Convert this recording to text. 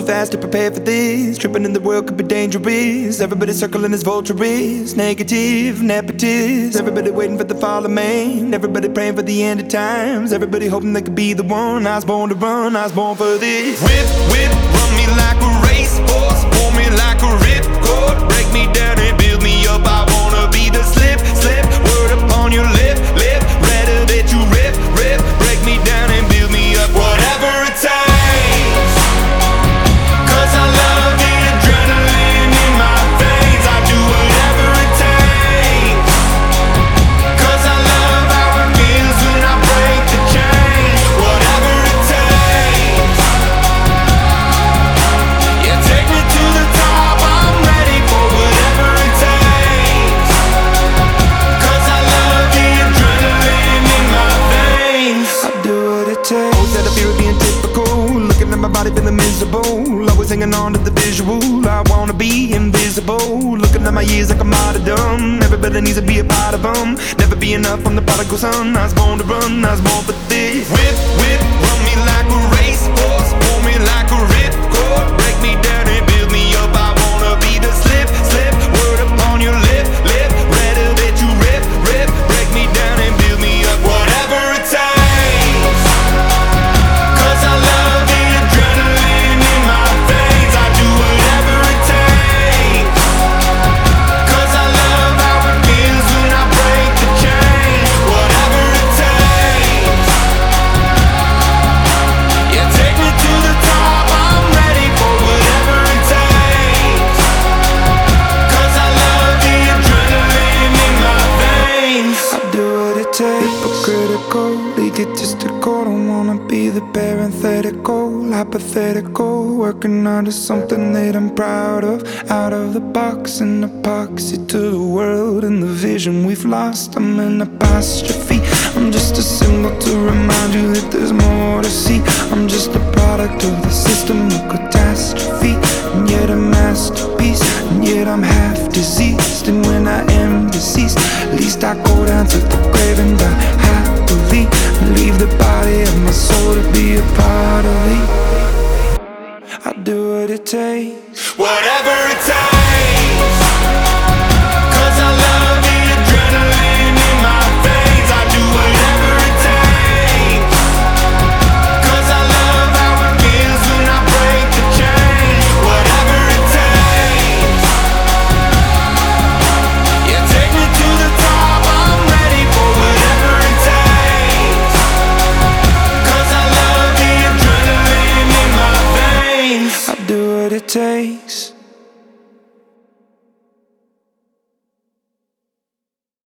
fast to prepare for this. Tripping in the world could be dangerous. Everybody circling as vultures. Negative, nepotist. Everybody waiting for the fall of man. Everybody praying for the end of times. Everybody hoping they could be the one. I was born to run, I was born for this. Whip, whip, run me like a racehorse. Pull me like a ripcord. Break me down and build me up. I wanna be the slip, slip. Word upon your lip, lip. Rather that you rip, rip. Break me down and build me up. Whatever it takes. 'Cause I love the adrenaline in my veins. I do whatever it takes. 'Cause I love how it feels when I break the chains. Whatever it takes. Yeah, take me to the top. I'm ready for whatever it takes. 'Cause I love the adrenaline in my veins. I do what it takes. Always had a fear of being typical. Looking at my body feeling miserable. Always hanging on to the visual. I wanna be invisible. Looking at my years like a martyrdom. Everybody needs to be a part of them. Never be enough, I'm the prodigal son. I was born to run, I was born for this. Whip, whip, run me like a racehorse. Pull me like a ripcord. Break me down and build me up. I wanna be the slip, slip. Word upon your lip, lip. Rather that you rip, rip. Break me down and build me up. Whatever it takes. 'Cause I love the adrenaline in my veins. I do whatever it takes. 'Cause I love how it feels when I break the chains. Whatever it takes. Yeah, take me to the top. I'm ready for whatever it takes. 'Cause I love the adrenaline in my veins. I do what it takes. Hypocritical, egotistical. Don't wanna be the parenthetical, hypothetical. Working onto something that I'm proud of. Out of the box, an epoxy to the world and the vision we've lost. I'm an apostrophe. I'm just a symbol to remind you that there's more to see. I'm just a product of the system of catastrophe, and yet a masterpiece. And yet I'm half diseased, and when I am deceased, at least I go down to the grave and die happily, and leave the body of my soul to be a part of me. I do what it takes. Whatever it takes. 'Cause I love the adrenaline in my veins. I do whatever it takes. 'Cause I love how it feels when I break the chains. Whatever it takes. Yeah, take me to the top. I'm ready for whatever it takes. 'Cause I love the adrenaline in my veins. I do what it takes.